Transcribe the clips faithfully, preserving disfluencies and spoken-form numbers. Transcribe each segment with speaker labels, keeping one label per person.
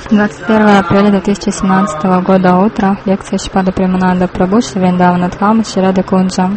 Speaker 1: двадцать первое апреля две тысячи семнадцатого года, утро. Лекция Шрипада Премананда Прабху, Шри Вриндавана Дхам, Шри Рада Кунджа.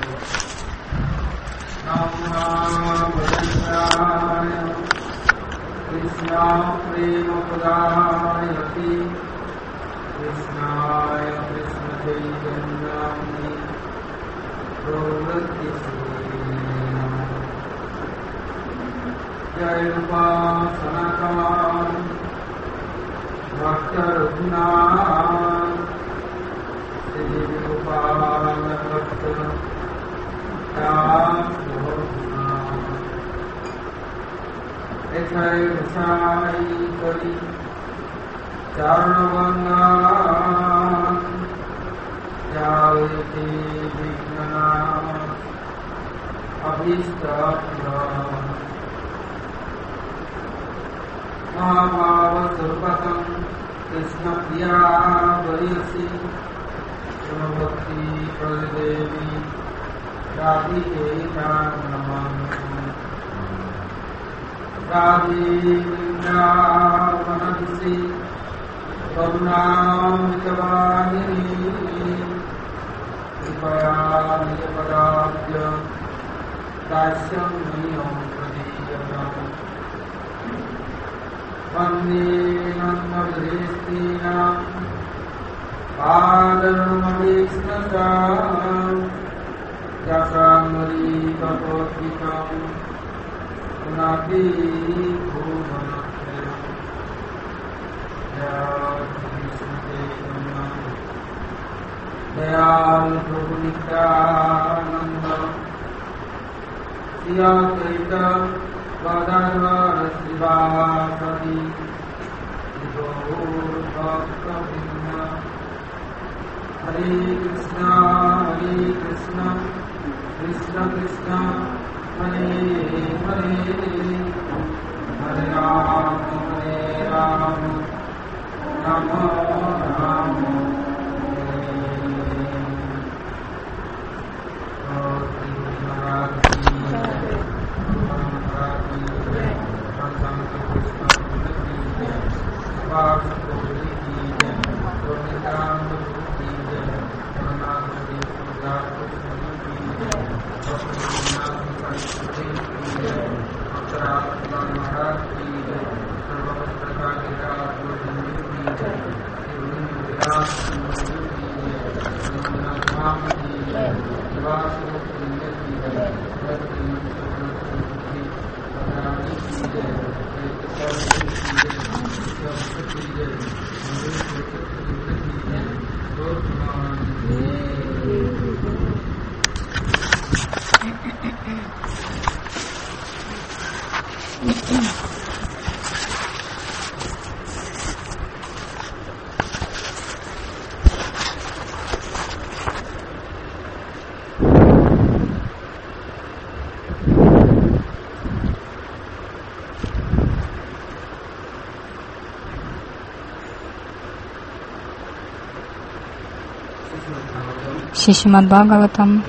Speaker 1: Шримад Бхагаватам,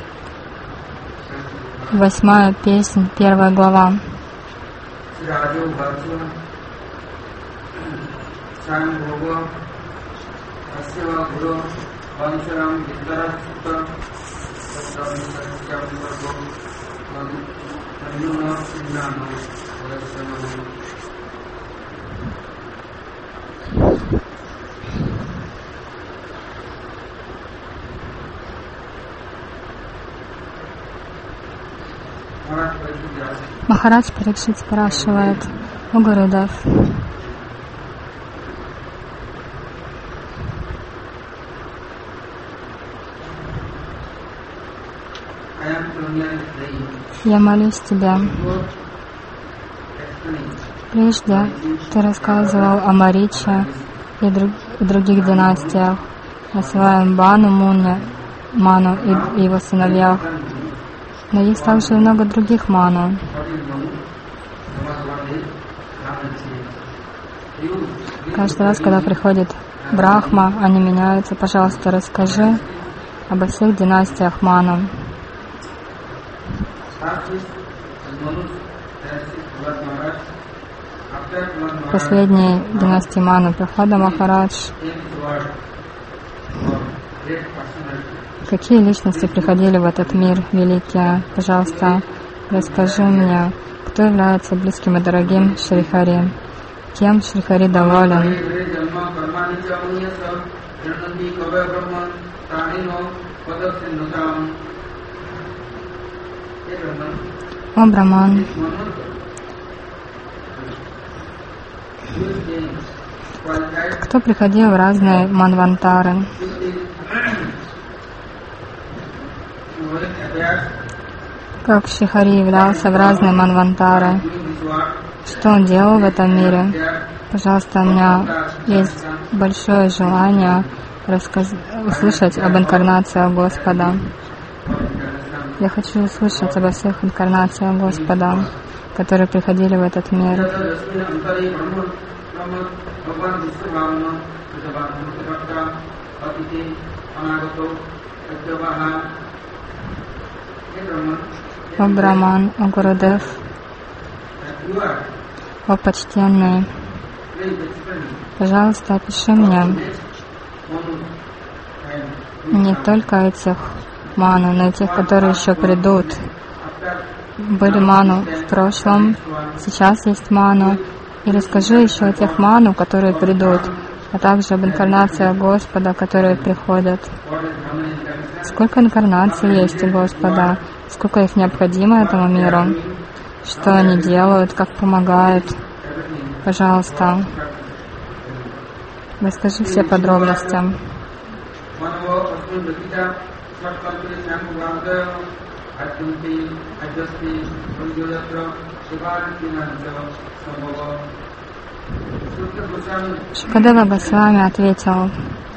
Speaker 1: восьмая песнь, первая глава. Махарадж Парикшит спрашивает у Гурудев: я молюсь тебя. Прежде ты рассказывал о Мариче и друг, других династиях, о своем Бану, Муне, Ману и его сыновьях. Но есть также много других ману. Каждый раз, когда приходит Брахма, они меняются. Пожалуйста, расскажи обо всех династиях ману. последней династии Ману Прабхупада Махарадж. Какие личности приходили в этот мир великие? Пожалуйста, расскажи мне, кто является близким и дорогим Шри Хари? Кем Шри Хари доволен? О Браман, кто приходил в разные манвантары? Как Шри Хари являлся в разные манвантары? Что он делал в этом мире? Пожалуйста, у меня есть большое желание рассказ... услышать об инкарнациях Господа. Я хочу услышать обо всех инкарнациях Господа, которые приходили в этот мир. О Браман, о Гурудев, о почтенный, пожалуйста, опиши мне не только этих ману, но и тех, которые еще придут. Были ману в прошлом, сейчас есть ману. И расскажи еще о тех ману, которые придут, а также об инкарнациях Господа, которые приходят. Сколько инкарнаций есть у Господа, сколько их необходимо этому миру, что они делают, как помогают. Пожалуйста, расскажи все подробности. Шукадева Госвами ответил: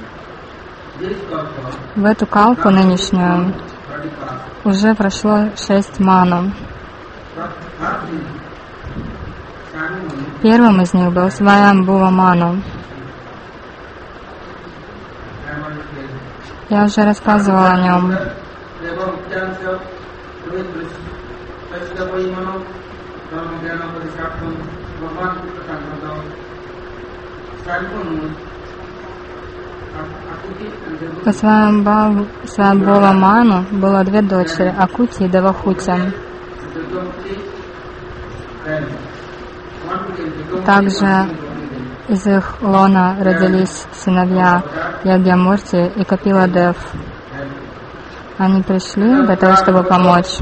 Speaker 1: в эту калпу нынешнюю уже прошло шесть ману. Первым из них был Сваямбува Ману. Я уже рассказывал о нем. У Сваямбува Ману было две дочери, Акути и Девахути. Также из их лона родились сыновья Ягьямурти и Капиладев. Они пришли для того, чтобы помочь.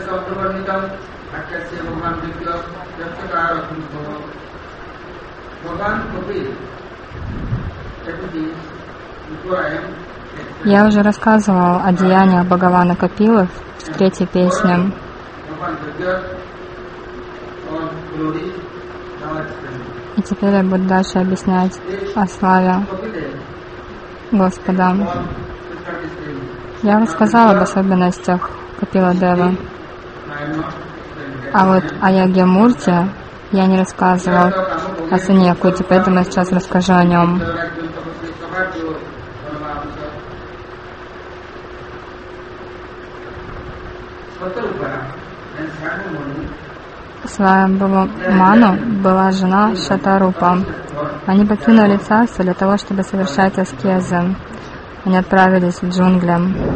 Speaker 1: Я уже рассказывал о деяниях Бхагавана Капилы в третьей песне. И теперь я буду дальше объяснять о славе Господа. Я рассказала об особенностях Капиладева. А вот о Ягьямурти я не рассказывал, о сыне Акути, поэтому я сейчас расскажу о нем. Сваямбува Ману была жена Шатарупа. Они покинули царство для того, чтобы совершать аскезы. Они отправились в джунгли.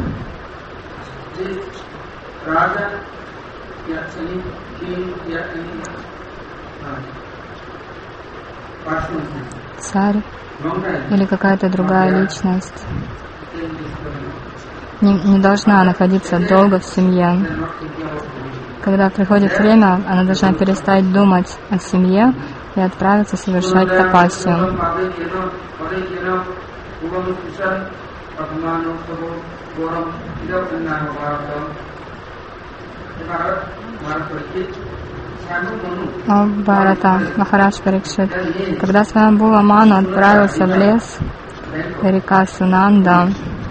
Speaker 1: Царь или какая-то другая личность не, не должна находиться долго в семье. Когда приходит время, она должна перестать думать о семье и отправиться совершать тапасию. О Бхарата, Махарадж Парикшит, когда Сваямбува Ману отправился в лес, река Сунанда,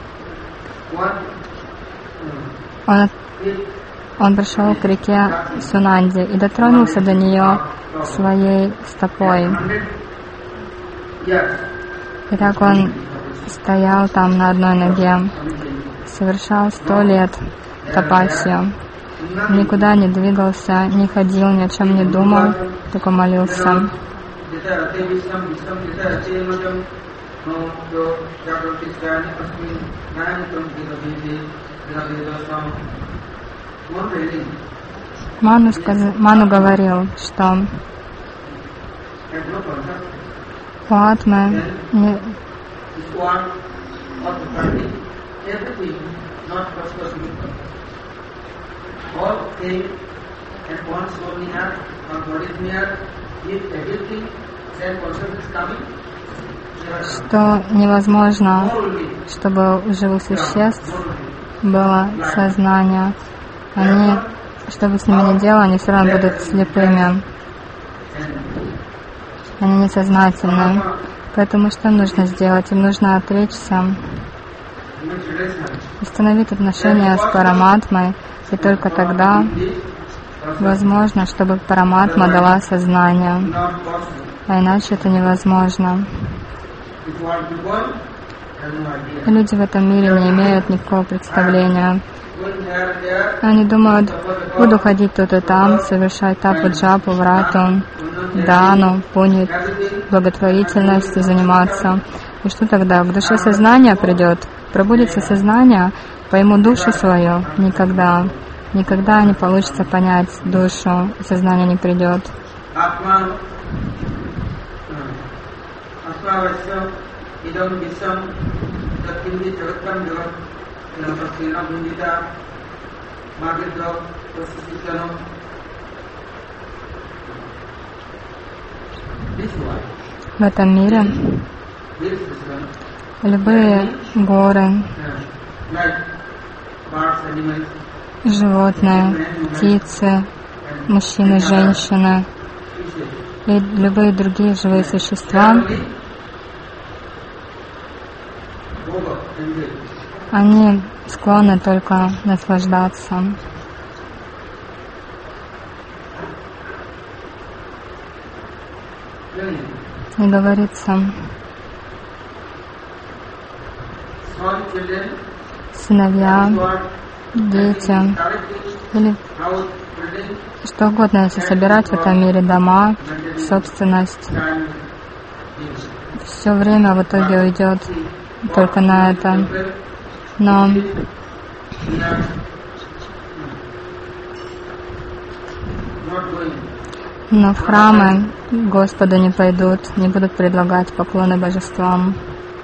Speaker 1: он, он пришел к реке Сунанде и дотронулся до нее своей стопой. И так он стоял там на одной ноге, совершал сто лет тапасию. Никуда не двигался, не ходил, ни о чем не думал, только молился. Ману, сказ... Ману говорил, что у Атмы не... что невозможно, чтобы у живых существ было сознание. Они, что бы с ними ни делали, они все равно будут слепыми. Они несознательны. Поэтому что нужно сделать? Им нужно отречься, установить отношения с Параматмой, и только тогда возможно, чтобы Параматма дала сознание. А иначе это невозможно. Люди в этом мире не имеют никакого представления. Они думают, буду ходить тут и там, совершать тапу, джапу, врату, дану, пунью, благотворительностью заниматься. И что тогда? К душе сознание придет, пробудится сознание, пойму душу свою. Никогда. Никогда не получится понять душу, сознание не придет. В этом мире любые горы, животные, птицы, мужчины, женщины и любые другие живые существа, они склонны только наслаждаться. И говорится, сыновья, дети, или что угодно, если собирать в этом мире дома, собственность, все время в итоге уйдет только на это. Но но в храмы Господу не пойдут, не будут предлагать поклоны божествам.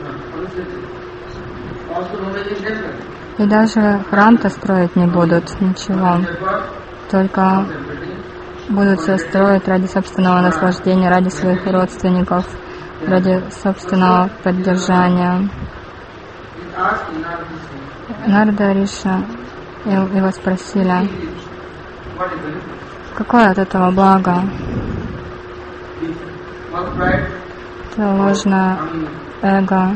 Speaker 1: И даже храм-то строить не будут, ничего. Только будут все строить ради собственного наслаждения, ради своих родственников, ради собственного поддержания. Нарада Риша его спросили, какое от этого благо? Это ложное эго.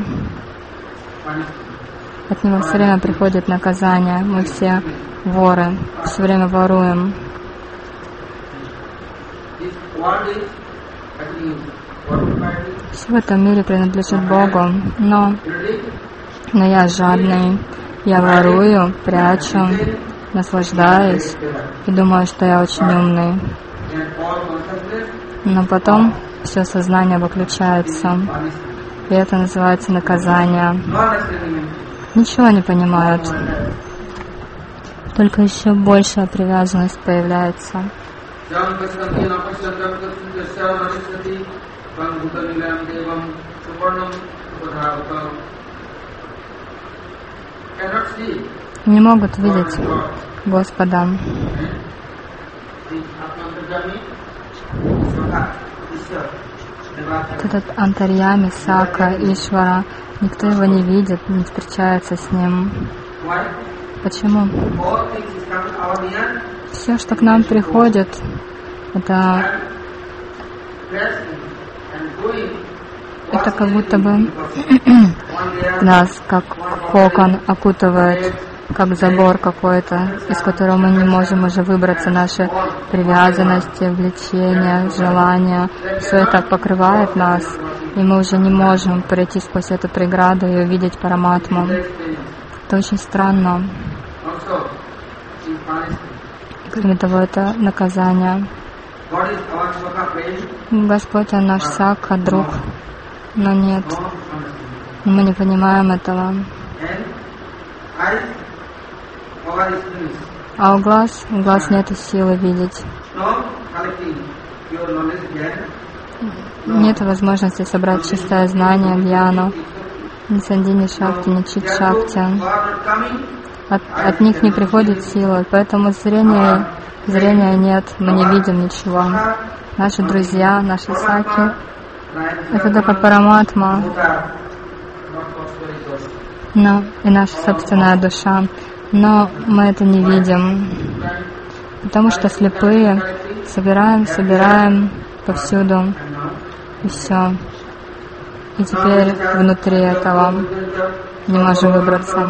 Speaker 1: От него все время приходит наказание. Мы все воры, все время воруем. Все в этом мире принадлежит Богу, но, но я жадный, я ворую, прячу, наслаждаюсь и думаю, что я очень умный. Но потом все сознание выключается, и это называется наказание. Ничего не понимают, только еще большая привязанность появляется. Не могут видеть Господа. Этот Антарьями, Сака, Ишвара, никто его не видит, не встречается с ним. Почему? Все, что к нам приходит, это, это как будто бы нас, как кокон, окутывает, как забор какой-то, из которого мы не можем уже выбраться. Наши привязанности, влечения, желания, все это покрывает нас, и мы уже не можем пройти сквозь эту преграду и увидеть Параматму. Это очень странно. Кроме того, это наказание. Господь, Он наш Сакха, друг, но нет, мы не понимаем этого. А у глаз, у глаз нет силы видеть. Нет возможности собрать чистое знание, гьяну, ни сандини шакти, ни чит шакти. От, от них не приходит сила, поэтому зрения, зрения нет, мы не видим ничего. Наши друзья, наши саки, это только параматма, но и наша собственная душа. Но мы это не видим, потому что слепые собираем, собираем повсюду, и все. И теперь внутри этого не можем выбраться.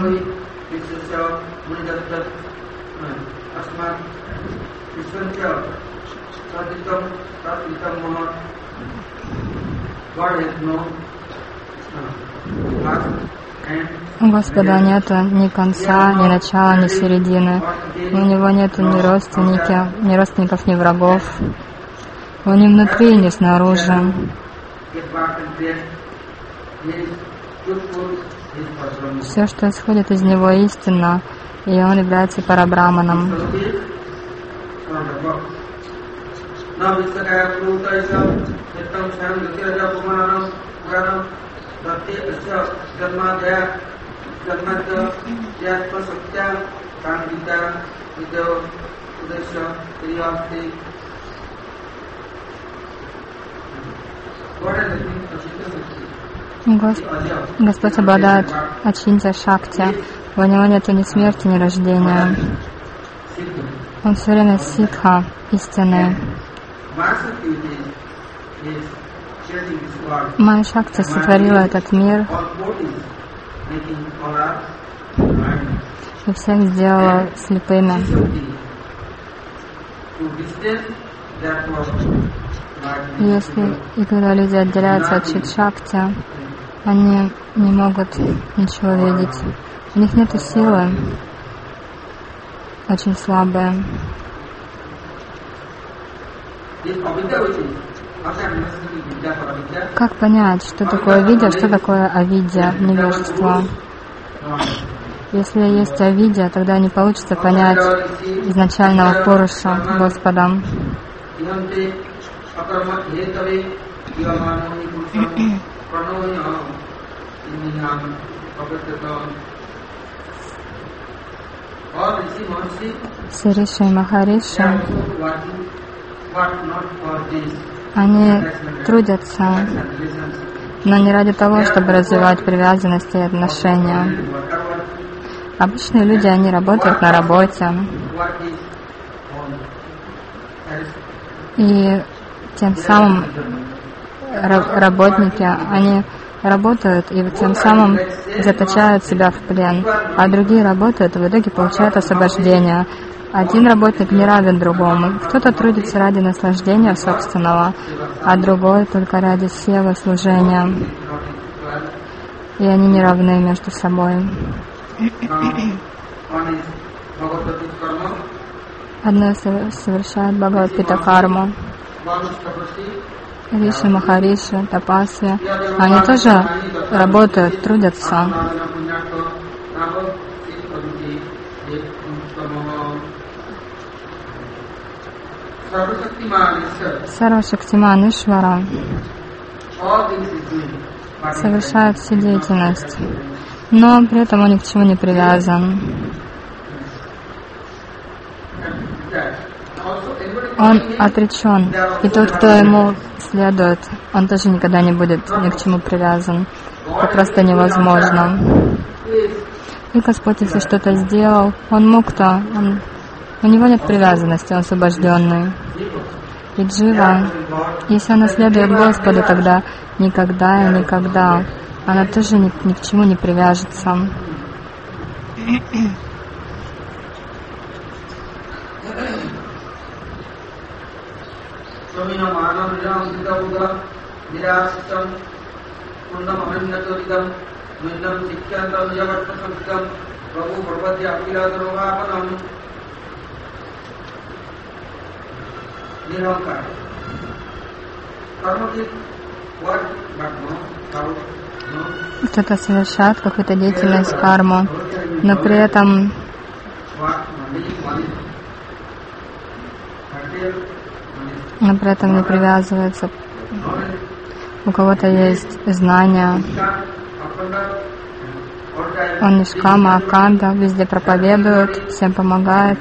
Speaker 1: У Господа нет ни конца, ни начала, ни середины. У Него нет ни родственников, ни родственников, ни врагов. Он ни внутри, ни снаружи. Все, что исходит из Него, истинно, и Он является парабраманом. Госп... Господь обладает ачинтя шакти. У Него нет ни смерти, ни рождения. Он все время ситха, истинный. Майя Шакти сотворила этот мир и всех сделала слепыми. Если и когда люди отделяются от Чит-Шакти, они не могут ничего видеть. У них нет силы, очень слабые. Как понять, что такое видя, что такое авидья, невежество? Если есть авидья, тогда не получится понять изначального Пуруша, Господа. Все Риши и Махариши, они трудятся, но не ради того, чтобы развивать привязанности и отношения. Обычные люди, они работают на работе, и тем самым работники, они работают и тем самым заточают себя в плен, а другие работают и в итоге получают освобождение. Один работник не равен другому. Кто-то трудится ради наслаждения собственного, а другой только ради севы, служения. И они не равны между собой. Одно совершает Бхагавад-пита карму. Риши, Махариши, Тапаси, они тоже работают, трудятся. Сарва-Шактиман Ишвара совершает всю деятельность, но при этом он ни к чему не привязан. Он отречен, и тот, кто ему следует, он тоже никогда не будет ни к чему привязан. Это просто невозможно. И Господь, если что-то сделал, он мукта, он, у него нет привязанности, он освобожденный. И джива, если она следует Господу, тогда никогда и никогда она тоже ни, ни к чему не привяжется. кто-то совершает какую-то деятельность, карму, но при этом но при этом не привязывается. У кого-то есть знания, он нишкама, аканда, везде проповедует, всем помогает.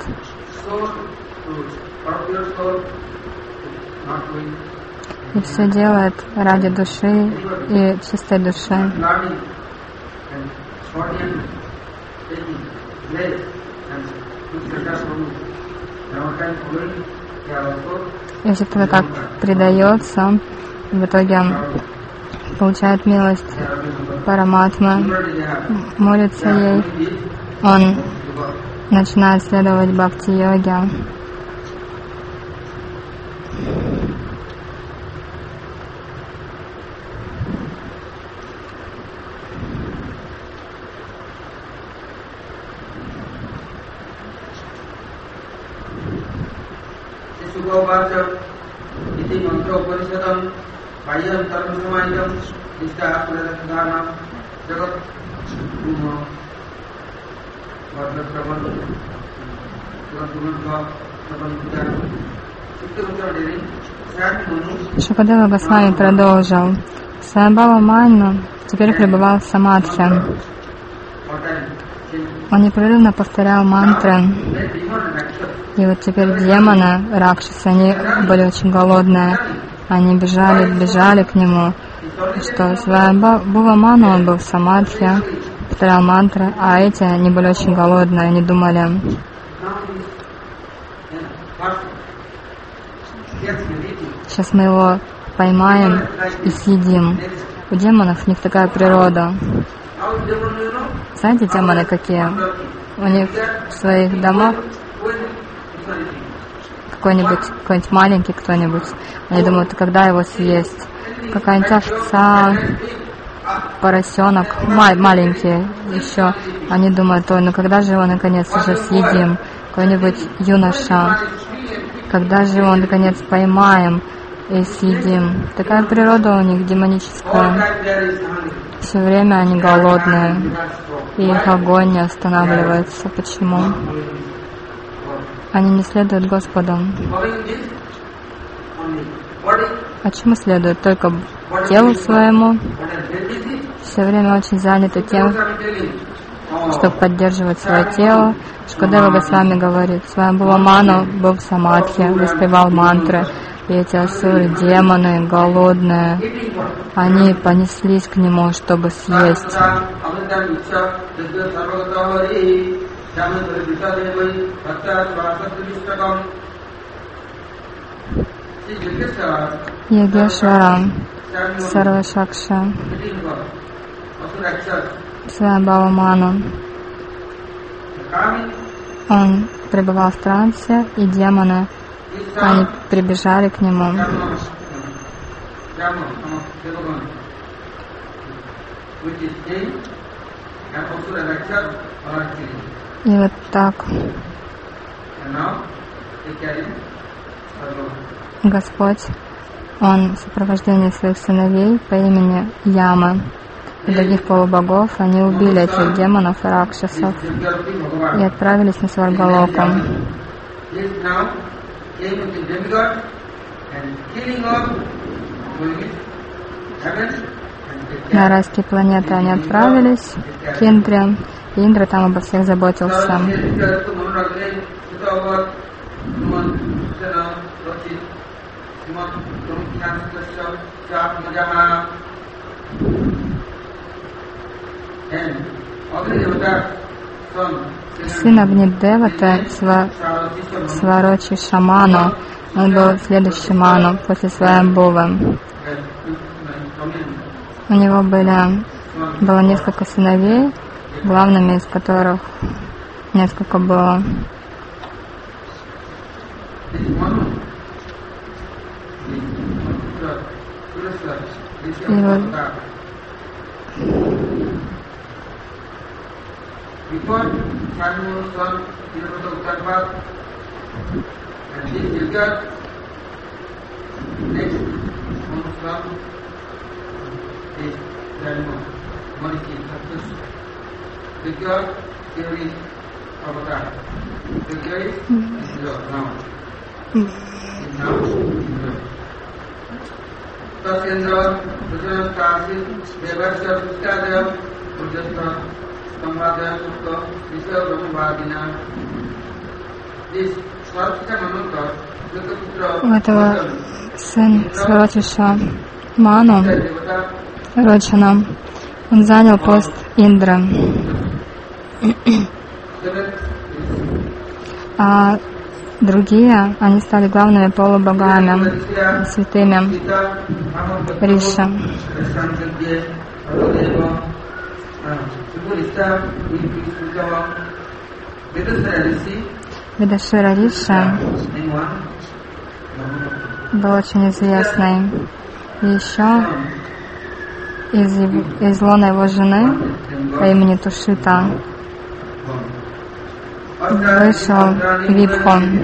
Speaker 1: И все делает ради души и чистой души. Если кто-то так предается, в итоге получает милость Параматмы, молится ей, он начинает следовать бхакти-йоге. Шукадева Госвами продолжил. Свайамбхава Ману теперь пребывал в самадхи. Он непрерывно повторял мантры. И вот теперь демоны, ракшасы, они были очень голодные. Они бежали, бежали к нему. Что Свайамбхава Ману, он был в самадхи, повторял мантры, а эти, они были очень голодные, они думали, сейчас мы его поймаем и съедим. У демонов у них такая природа. Знаете, демоны какие? У них в своих домах какой-нибудь, какой-нибудь маленький кто-нибудь. Они думают, когда его съесть. Какая-нибудь овца, поросенок, ма- маленькие еще. Они думают, ой, ну когда же его наконец уже съедим? Какой-нибудь юноша. Когда же его наконец поймаем и съедим? Такая природа у них демоническая. Все время они голодные. И их огонь не останавливается. Почему? Они не следуют Господу. А чему следуют? Только телу своему. Все время очень заняты тем, чтобы поддерживать свое тело. Шукадева Госвами говорит, Свайамбхава Ману был в самадхи, воспевал мантры. И эти асуры, демоны, голодные, они понеслись к нему, чтобы съесть. Йогешвара Сарвашакша Свайамбхава Ману. Он пребывал в трансе, и демоны, они прибежали к нему. И вот так Господь, Он в сопровождении своих сыновей по имени Ямы и других полубогов, они убили этих демонов и ракшасов и отправились на Сваргалоку. На райские планеты они отправились к Индре, и Индра там обо всех заботился. Сын Агнидевата Сва, Сварочи Шаману, он был следующий ману после Свайамбхувы. У него были, было несколько сыновей, главными из которых несколько было. И вот У этого сын Сваротиша Ману, Роджана, он занял пост Индры. А другие, они стали главными полубогами, святыми Риши. Видашира Риша был очень известный. И еще из, из лона его жены по имени Тушита вышел Випхон.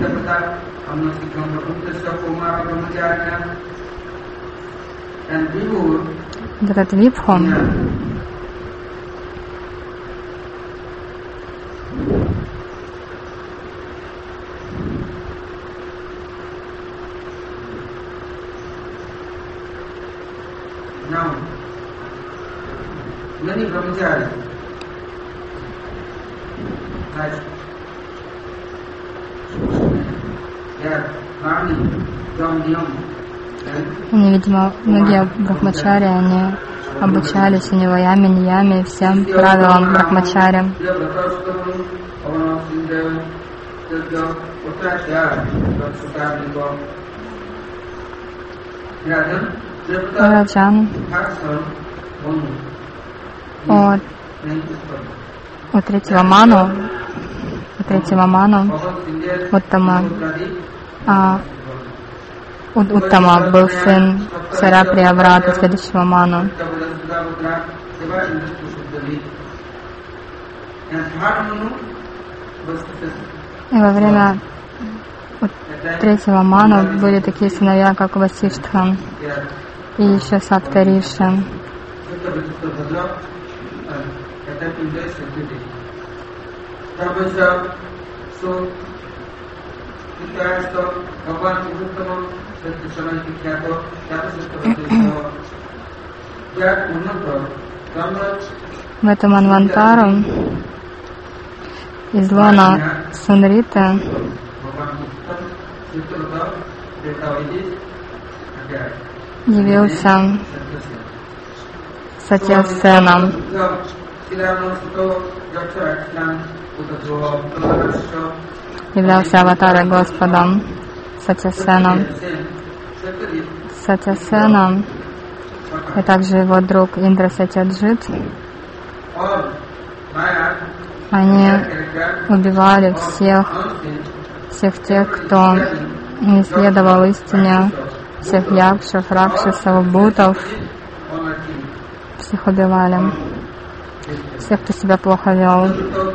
Speaker 1: Этот Випхон
Speaker 2: Now, many brahmacharis, like they are learning from Niyam.
Speaker 1: Они, видимо, многие брахмачари, они обучались у него яме, нияме, всем правилам брахмачари. Раджан от, от третьего ману, от третьего ману, Уттама, а Уттама был сын царя Прияврата, следующего ману. И во время третьего ману были такие сыновья, как Васиштха и еще Саптариши. В этом Анвантару из лона Сунриты явился Сатьясена. Являлся аватарой Господом Сатьясеном. Сатьясена и также его друг Индра Сатьяджит. Они убивали всех, всех тех, кто не следовал истине, всех якшев, ракшасов, бутов, всех убивали, всех, кто себя плохо вел.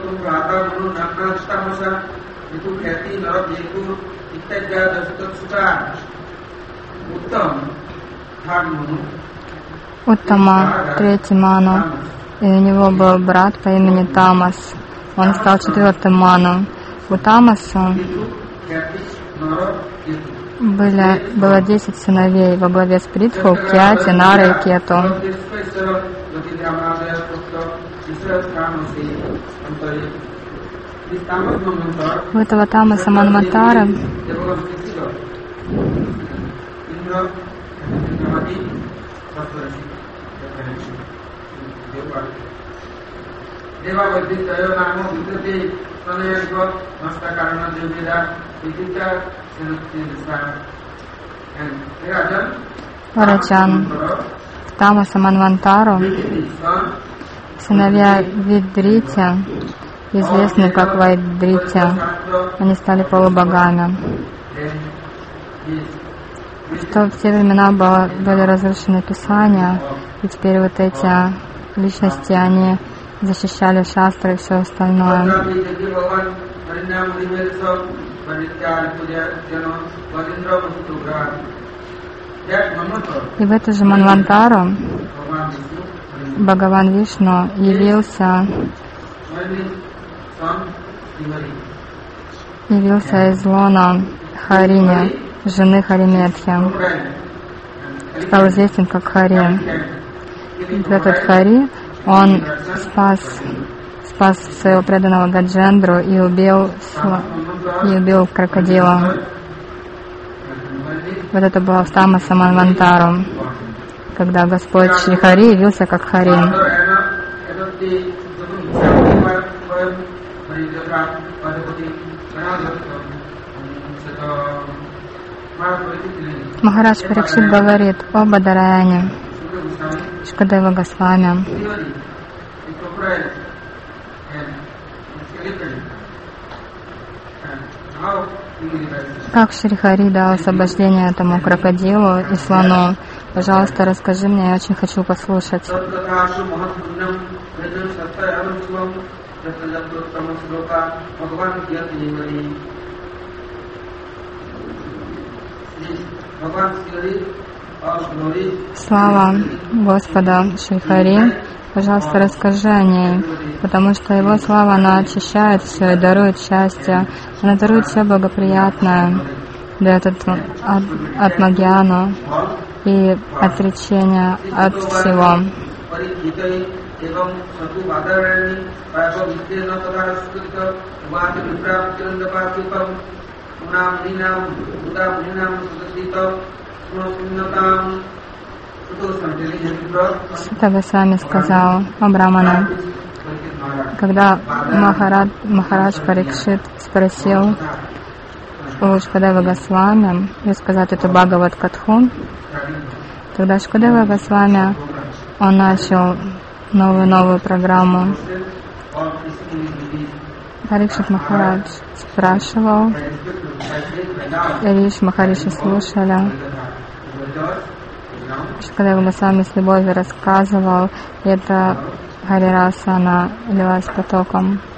Speaker 1: Уттама, третий ману, и у него был брат по имени Тамас. Он стал четвертым ману. У Тамаса были, было десять сыновей во главе с Притху, Кьяти, Нара и Кету. У этого Тамаса Манвантара Раджан, Тамаса Манвантару, сыновья Видрити, известны как Вайдрити, они стали полубогами. Что в те времена было, были разрушены писания, и теперь вот эти личности, они защищали шастры и все остальное.
Speaker 2: That Manvantara,
Speaker 1: И в эту же Манвантару
Speaker 2: Bhagavan Vishnu,
Speaker 1: Бхагаван Вишну явился,
Speaker 2: smiling son Srimati.
Speaker 1: явился из лона Харини, жены Хариметхи. Стал известен как Хари. И этот Хари, он спас, спас своего преданного Гаджендру и убил, сла- и убил крокодила. Вот это было в Тамаса Манвантару, когда Господь Шри Хари явился как Хари. Махарадж Парикшит говорит о Бадараяне, Шукадева Госвами. Как Шри Хари дал освобождение этому крокодилу и слону? Пожалуйста, расскажи мне, я очень хочу послушать. Слава Господа Шри Хари, пожалуйста, расскажи о ней, потому что Его слава, она очищает все и дарует счастье, она дарует все благоприятное, дает от, от, атмагьяну и отречение от всего. Сута Госвами сказал о Брамана, когда Махарад, Махарадж Парикшит спросил у Шукадева Госвами рассказать эту Бхагават Катху, тогда Шукадева Госвами, он начал новую-новую программу. Парикшит Махарадж спрашивал, Риш Махариши слушали. Шукадева Госвами с любовью рассказывал, и эта Харираса, она лилась потоком.